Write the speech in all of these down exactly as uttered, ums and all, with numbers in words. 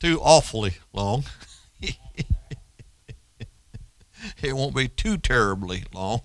too awfully long. It won't be too terribly long.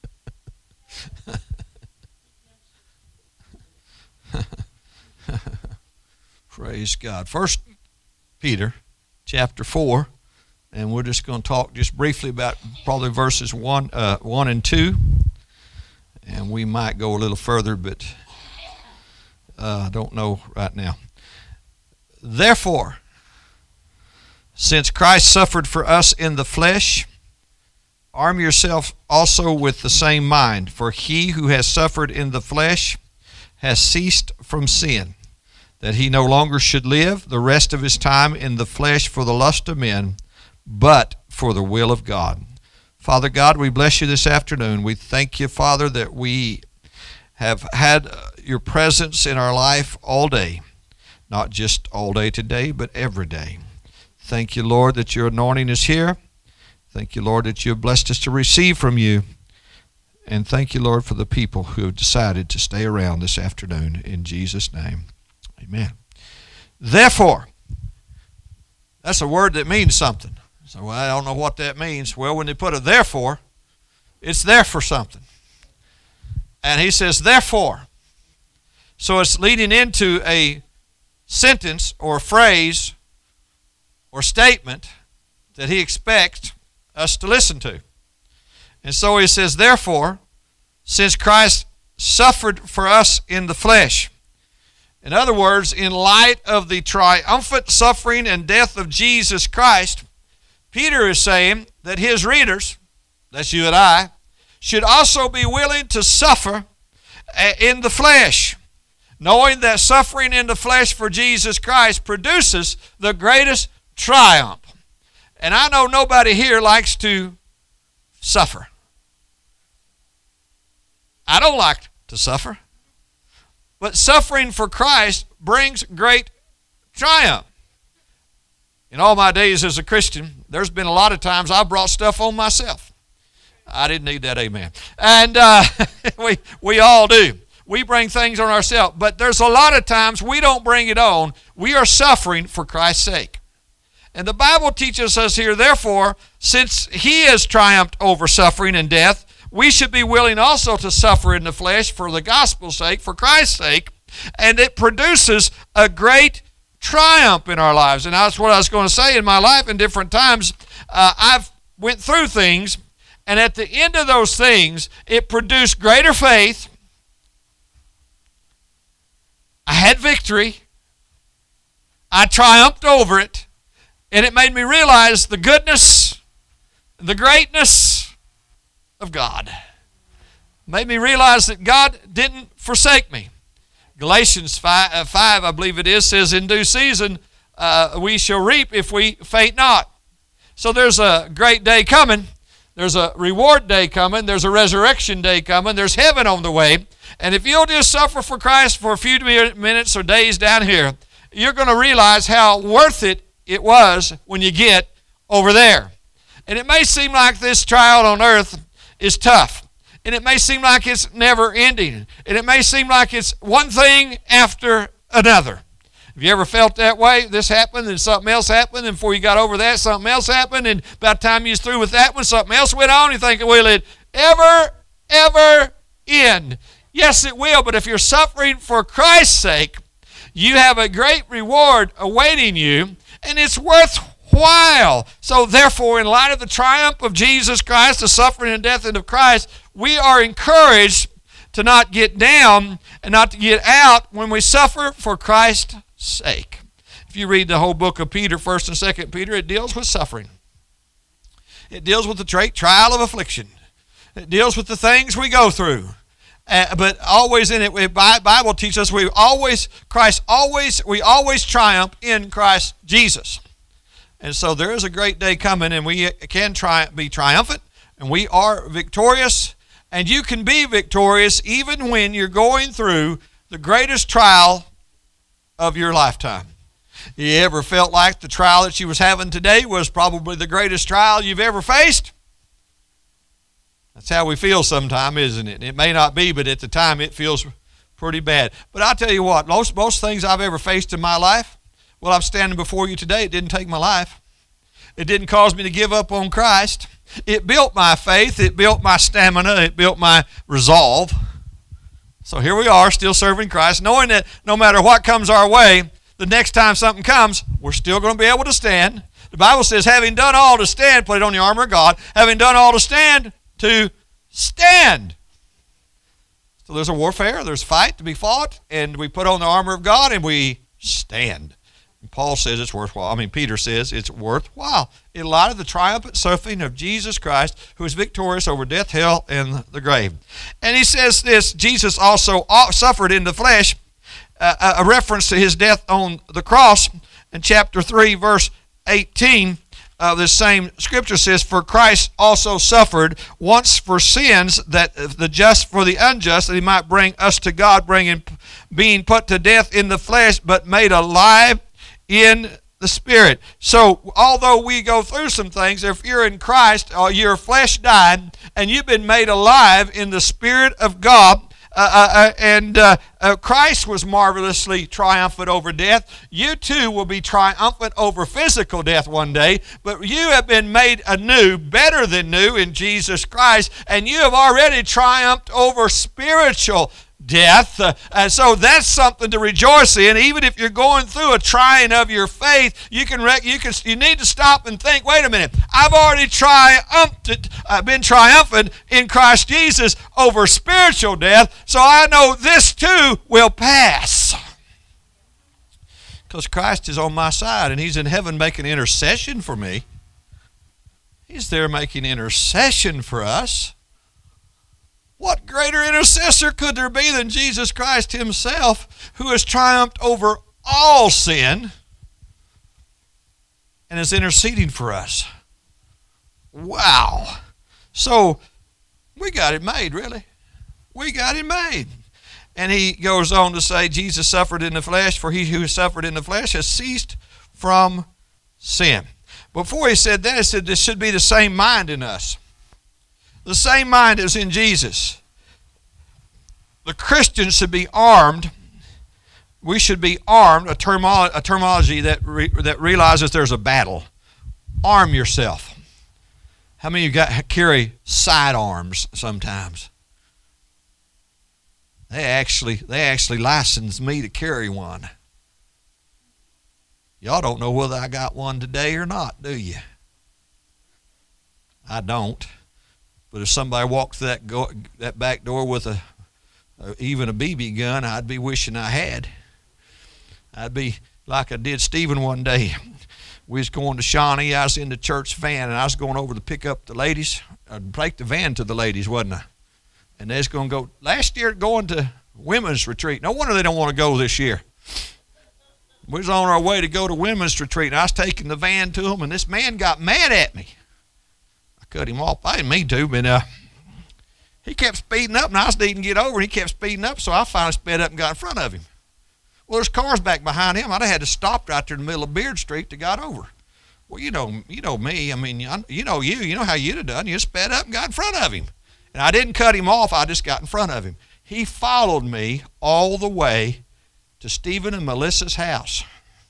Praise God. First Peter chapter four, and we're just going to talk just briefly about probably verses one, uh, one and two, and we might go a little further, but I uh, don't know right now. Therefore, since Christ suffered for us in the flesh, arm yourself also with the same mind, for he who has suffered in the flesh has ceased from sin, that he no longer should live the rest of his time in the flesh for the lust of men, but for the will of God. Father God, we bless you this afternoon. We thank you, Father, that we have had your presence in our life all day, not just all day today, but every day. Thank you, Lord, that your anointing is here. Thank you, Lord, that you have blessed us to receive from you. And thank you, Lord, for the people who have decided to stay around this afternoon. In Jesus' name, amen. Therefore, that's a word that means something. So, well, I don't know what that means. Well, when they put a therefore, it's there for something. And he says, therefore. So it's leading into a sentence or a phrase or statement that he expects us to listen to. And so he says, therefore, since Christ suffered for us in the flesh. In other words, in light of the triumphant suffering and death of Jesus Christ, Peter is saying that his readers, that's you and I, should also be willing to suffer in the flesh, knowing that suffering in the flesh for Jesus Christ produces the greatest triumph. And I know nobody here likes to suffer. I don't like to suffer. But suffering for Christ brings great triumph. In all my days as a Christian, there's been a lot of times I've brought stuff on myself. I didn't need that amen. And uh, we, we all do. We bring things on ourselves. But there's a lot of times we don't bring it on. We are suffering for Christ's sake. And the Bible teaches us here, therefore, since he has triumphed over suffering and death, we should be willing also to suffer in the flesh for the gospel's sake, for Christ's sake, and it produces a great triumph in our lives. And that's what I was going to say in my life in different times. Uh, I've went through things, and at the end of those things, it produced greater faith. I had victory. I triumphed over it. And it made me realize the goodness, the greatness of God. It made me realize that God didn't forsake me. Galatians five, uh, five, I believe it is, says, in due season uh, we shall reap if we faint not. So there's a great day coming. There's a reward day coming. There's a resurrection day coming. There's heaven on the way. And if you'll just suffer for Christ for a few minutes or days down here, you're going to realize how worth it it was when you get over there. And it may seem like this trial on earth is tough. And it may seem like it's never ending. And it may seem like it's one thing after another. Have you ever felt that way? This happened and something else happened, and before you got over that, something else happened, and by the time you was through with that one, something else went on. You think, will it ever, ever end? Yes, it will, but if you're suffering for Christ's sake, you have a great reward awaiting you, and it's worthwhile. So therefore, in light of the triumph of Jesus Christ, the suffering and death of Christ, we are encouraged to not get down and not to get out when we suffer for Christ's sake. If you read the whole book of Peter, First and Second Peter, it deals with suffering. It deals with the great trial of affliction. It deals with the things we go through. Uh, but always in it, the Bible teaches us we always, Christ always, we always triumph in Christ Jesus. And so there is a great day coming, and we can tri- be triumphant, and we are victorious, and you can be victorious even when you're going through the greatest trial of your lifetime. You ever felt like the trial that you was having today was probably the greatest trial you've ever faced? That's how we feel sometimes, isn't it? It may not be, but at the time it feels pretty bad. But I'll tell you what, most, most things I've ever faced in my life Well, I'm standing before you today. It didn't take my life. It didn't cause me to give up on Christ. It built my faith. It built my stamina. It built my resolve. So here we are, still serving Christ, knowing that no matter what comes our way, the next time something comes, we're still going to be able to stand. The Bible says, having done all to stand, put it on the armor of God, having done all to stand, to stand. So there's a warfare, there's a fight to be fought, and we put on the armor of God and we stand. And Paul says it's worthwhile. I mean, Peter says it's worthwhile in light of the triumphant suffering of Jesus Christ, who is victorious over death, hell, and the grave. And he says this, Jesus also suffered in the flesh, uh, a reference to his death on the cross. In chapter three, verse eighteen of this same scripture says, for Christ also suffered once for sins, that the just for the unjust, that he might bring us to God, bringing, being put to death in the flesh, but made alive in the Spirit. So although we go through some things, if you're in Christ, uh, your flesh died, and you've been made alive in the Spirit of God, Uh, uh, and uh, uh, Christ was marvelously triumphant over death. You too will be triumphant over physical death one day, but you have been made anew, better than new in Jesus Christ, and you have already triumphed over spiritual death. Uh, and so that's something to rejoice in. Even if you're going through a trying of your faith, you can rec- you can you need to stop and think, wait a minute, I've already triumphed, I've been triumphant in Christ Jesus over spiritual death, so I know this too will pass. Because Christ is on my side, and he's in heaven making intercession for me. He's there making intercession for us. What greater intercessor could there be than Jesus Christ himself, who has triumphed over all sin and is interceding for us? Wow. So we got it made, really. We got it made. And he goes on to say, Jesus suffered in the flesh, for he who suffered in the flesh has ceased from sin. Before he said that, he said there should be the same mind in us. The same mind is in Jesus. The Christian should be armed. We should be armed, a, termo- a terminology that re- that realizes there's a battle. Arm yourself. How many of you got carry sidearms sometimes? They actually they actually license me to carry one. Y'all don't know whether I got one today or not, do you? I don't. But if somebody walked through that, go, that back door with a, a even a B B gun, I'd be wishing I had. I'd be like I did Stephen one day. We was going to Shawnee. I was in the church van, and I was going over to pick up the ladies, uh, take the van to the ladies, wasn't I? And they was going to go, last year going to women's retreat. No wonder they don't want to go this year. We was on our way to go to women's retreat, and I was taking the van to them, and this man got mad at me. Cut him off. I didn't mean to, but uh, he kept speeding up, and I was needing to get over, and he kept speeding up, so I finally sped up and got in front of him. Well, there's cars back behind him. I'd have had to stop right there in the middle of Beard Street to got over. Well, you know, you know me. I mean, you know you. You know how you'd have done. You sped up and got in front of him. And I didn't cut him off. I just got in front of him. He followed me all the way to Stephen and Melissa's house.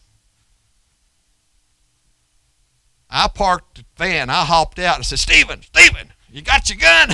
I parked the van. I hopped out and said, Stephen, Stephen, you got your gun?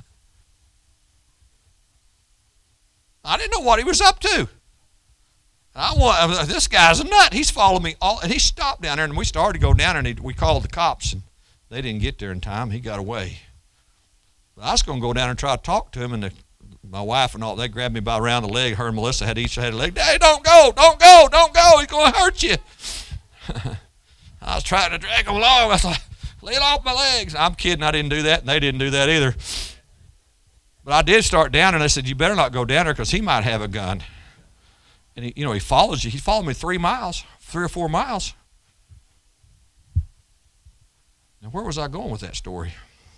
I didn't know what he was up to. I want, this guy's a nut. He's following me all, and he stopped down there, and we started to go down there, and he, we called the cops, and they didn't get there in time. He got away. But I was going to go down and try to talk to him, and the, my wife and all, they grabbed me by around the leg. Her and Melissa had each had a leg. Hey, don't go, don't go, don't go. He's going to hurt you. I was trying to drag him along. I was like, lay off my legs. I'm kidding. I didn't do that, and they didn't do that either. But I did start down, and they said, you better not go down there because he might have a gun. And, he, you know, he follows you. He followed me three miles, three or four miles. Now, where was I going with that story?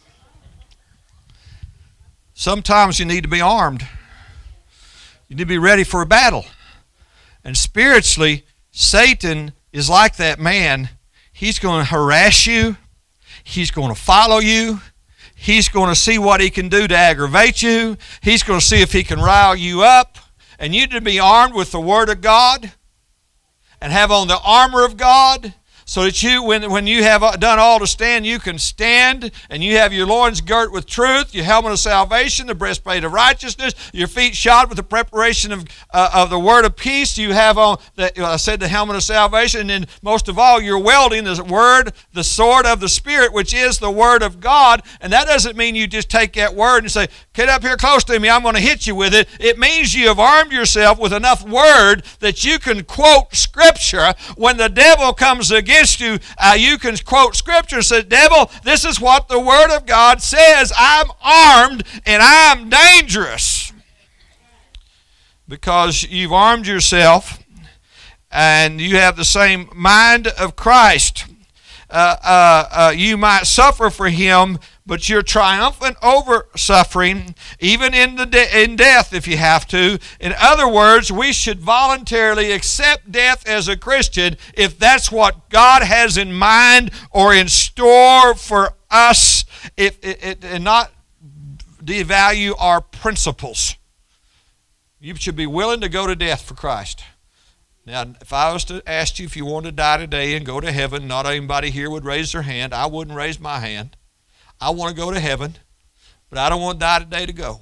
Sometimes you need to be armed. You need to be ready for a battle. And spiritually, Satan is like that man. He's going to harass you. He's going to follow you. He's going to see what he can do to aggravate you. He's going to see if he can rile you up. And you need to be armed with the Word of God and have on the armor of God, so that you, when, when you have done all to stand, you can stand, and you have your loins girt with truth, your helmet of salvation, the breastplate of righteousness, your feet shod with the preparation of uh, of the word of peace. You have on, the, I said, the helmet of salvation, and then most of all, you're wielding the word, the sword of the Spirit, which is the word of God. And that doesn't mean you just take that word and say, get up here close to me, I'm going to hit you with it. It means you have armed yourself with enough word that you can quote Scripture. When the devil comes against you, uh, you can quote Scripture and say, devil, this is what the Word of God says. I'm armed and I'm dangerous. Because you've armed yourself and you have the same mind of Christ. Uh, uh, uh, you might suffer for Him, but you're triumphant over suffering, even in the de- in death if you have to. In other words, we should voluntarily accept death as a Christian if that's what God has in mind or in store for us, if it, it, and not devalue our principles. You should be willing to go to death for Christ. Now, if I was to ask you if you wanted to die today and go to heaven, not anybody here would raise their hand. I wouldn't raise my hand. I want to go to heaven, but I don't want to die today to go.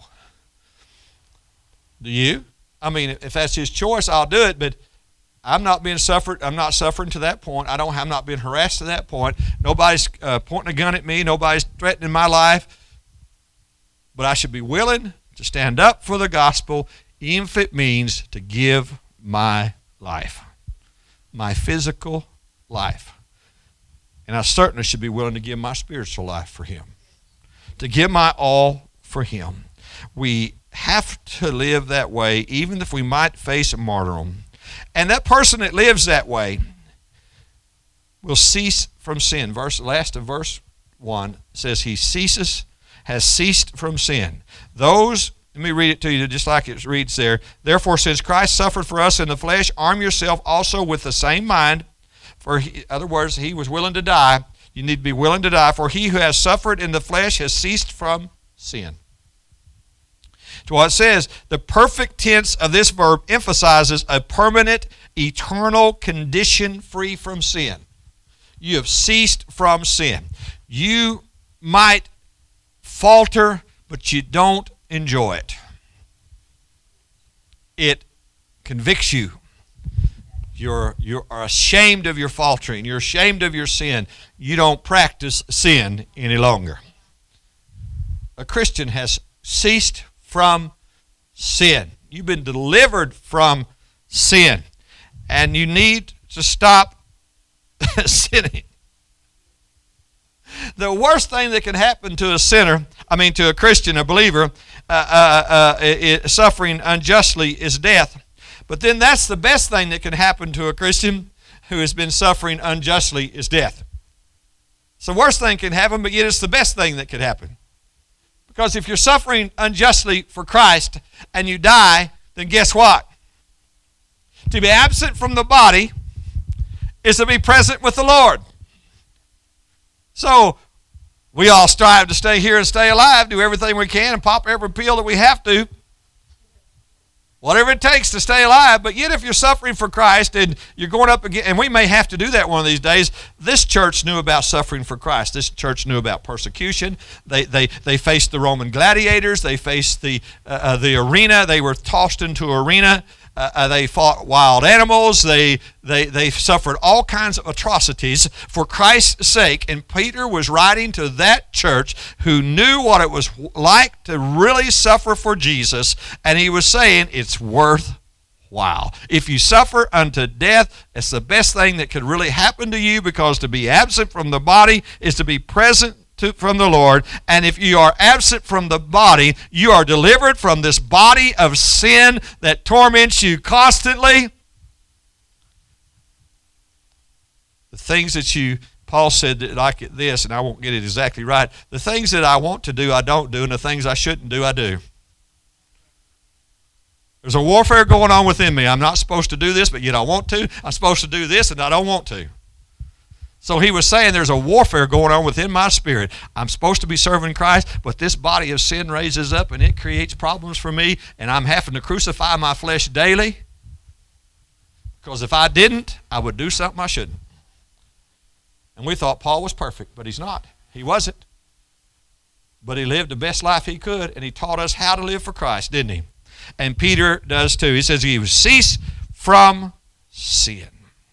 Do you? I mean, if that's His choice, I'll do it, but I'm not being suffered. I'm not suffering to that point. I don't. I'm not being harassed to that point. Nobody's uh, pointing a gun at me. Nobody's threatening my life. But I should be willing to stand up for the gospel, even if it means to give my life, my physical life. And I certainly should be willing to give my spiritual life for Him, to give my all for Him. We have to live that way, even if we might face a martyrdom. And that person that lives that way will cease from sin. Verse last of verse one says he ceases, has ceased from sin. Those, let me read it to you just like it reads there. Therefore, since Christ suffered for us in the flesh, arm yourself also with the same mind. For in other words, He was willing to die. You need to be willing to die. For he who has suffered in the flesh has ceased from sin. To what it says, the perfect tense of this verb emphasizes a permanent, eternal condition free from sin. You have ceased from sin. You might falter, but you don't enjoy it. It convicts you. You're, you are ashamed of your faltering. You're ashamed of your sin. You don't practice sin any longer. A Christian has ceased from sin. You've been delivered from sin. And you need to stop sinning. The worst thing that can happen to a sinner, I mean to a Christian, a believer, uh, uh, uh, it, suffering unjustly is death. But then that's the best thing that can happen to a Christian who has been suffering unjustly is death. It's the worst thing that can happen, but yet it's the best thing that could happen. Because if you're suffering unjustly for Christ and you die, then guess what? To be absent from the body is to be present with the Lord. So we all strive to stay here and stay alive, do everything we can and pop every pill that we have to. Whatever it takes to stay alive. But yet if you're suffering for Christ and you're going up again, and we may have to do that one of these days. This church knew about suffering for Christ. This church knew about persecution. They they they faced the Roman gladiators. They faced the uh, uh, the arena. They were tossed into arena. Uh, uh, they fought wild animals. They, they, they suffered all kinds of atrocities for Christ's sake. And Peter was writing to that church who knew what it was like to really suffer for Jesus. And he was saying, it's worthwhile. If you suffer unto death, it's the best thing that could really happen to you, because to be absent from the body is to be present To, from the Lord. And if you are absent from the body, you are delivered from this body of sin that torments you constantly. The things that you, Paul said that like this, and I won't get it exactly right, the things that I want to do, I don't do, and the things I shouldn't do, I do. There's a warfare going on within me. I'm not supposed to do this, but yet I want to. I'm supposed to do this, and I don't want to. So he was saying there's a warfare going on within my spirit. I'm supposed to be serving Christ, but this body of sin raises up and it creates problems for me, and I'm having to crucify my flesh daily Because if I didn't, I would do something I shouldn't. And we thought Paul was perfect, but he's not. He wasn't. But he lived the best life he could, and he taught us how to live for Christ, didn't he? And Peter does too. He says he would cease from sin.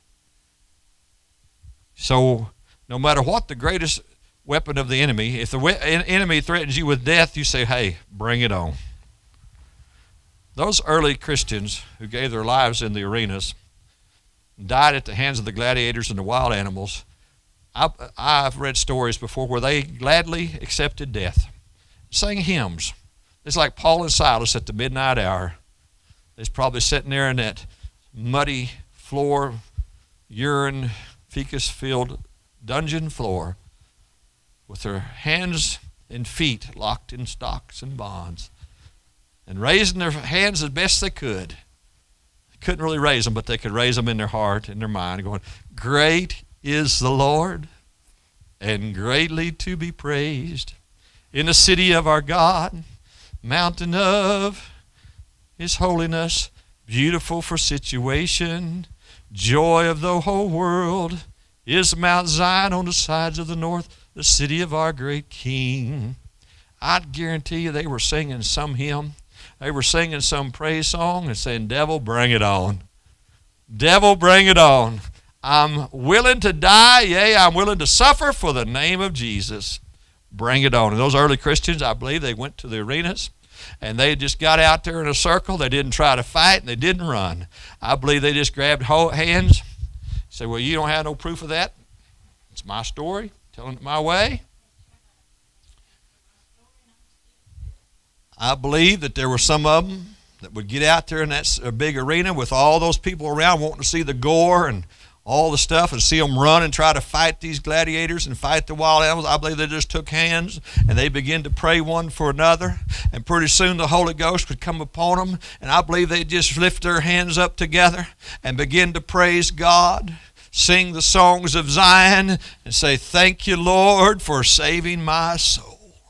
So no matter what the greatest weapon of the enemy, if the enemy threatens you with death, you say, hey, bring it on. Those early Christians who gave their lives in the arenas, died at the hands of the gladiators and the wild animals, I, I've read stories before where they gladly accepted death, sang hymns. It's like Paul and Silas at the midnight hour. They're probably sitting there in that muddy floor, urine, fecus-filled dungeon floor with their hands and feet locked in stocks and bonds and raising their hands as best they could. They couldn't really raise them, but they could raise them in their heart and their mind, going, great is the Lord and greatly to be praised in the city of our God, mountain of his holiness, beautiful for situation, joy of the whole world, is Mount Zion on the sides of the north, the city of our great King. I'd guarantee you they were singing some hymn. They were singing some praise song and saying, devil, bring it on. Devil, bring it on. I'm willing to die, yea, I'm willing to suffer for the name of Jesus. Bring it on. And those early Christians, I believe, they went to the arenas and they just got out there in a circle. They didn't try to fight and they didn't run. I believe they just grabbed hands, said, well, you don't have no proof of that. It's my story, telling it my way. I believe that there were some of them that would get out there in that big arena with all those people around wanting to see the gore and all the stuff and see them run and try to fight these gladiators and fight the wild animals. I believe they just took hands and they began to pray one for another, and pretty soon the Holy Ghost would come upon them, and I believe they just lift their hands up together and begin to praise God, sing the songs of Zion, and say, thank you, Lord, for saving my soul.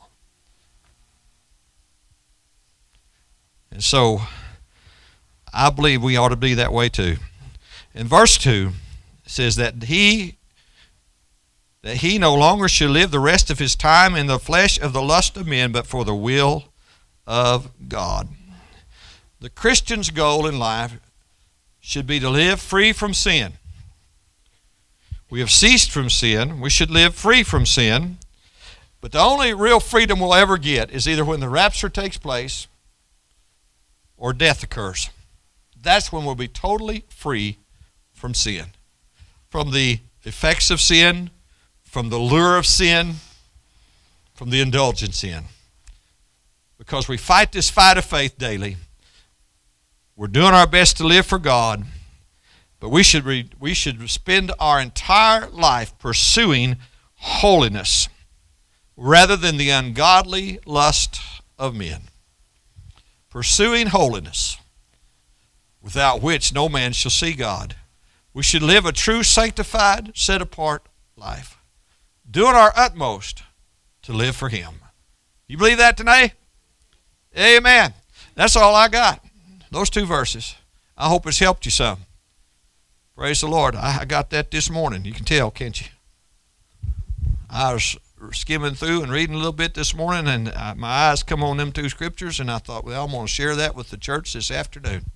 And so I believe we ought to be that way too. In verse two, it says that he that he no longer should live the rest of his time in the flesh of the lust of men, but for the will of God. The Christian's goal in life should be to live free from sin. We have ceased from sin. We should live free from sin. But the only real freedom we'll ever get is either when the rapture takes place or death occurs. That's when we'll be totally free from sin, from the effects of sin, from the lure of sin, from the indulgence in. Because we fight this fight of faith daily. We're doing our best to live for God, but we should re, we should spend our entire life pursuing holiness rather than the ungodly lust of men. Pursuing holiness, without which no man shall see God. We should live a true sanctified, set-apart life, doing our utmost to live for Him. You believe that today? Amen. That's all I got. Those two verses. I hope it's helped you some. Praise the Lord. I got that this morning. You can tell, can't you? I was skimming through and reading a little bit this morning, and my eyes come on them two scriptures, and I thought, well, I'm going to share that with the church this afternoon.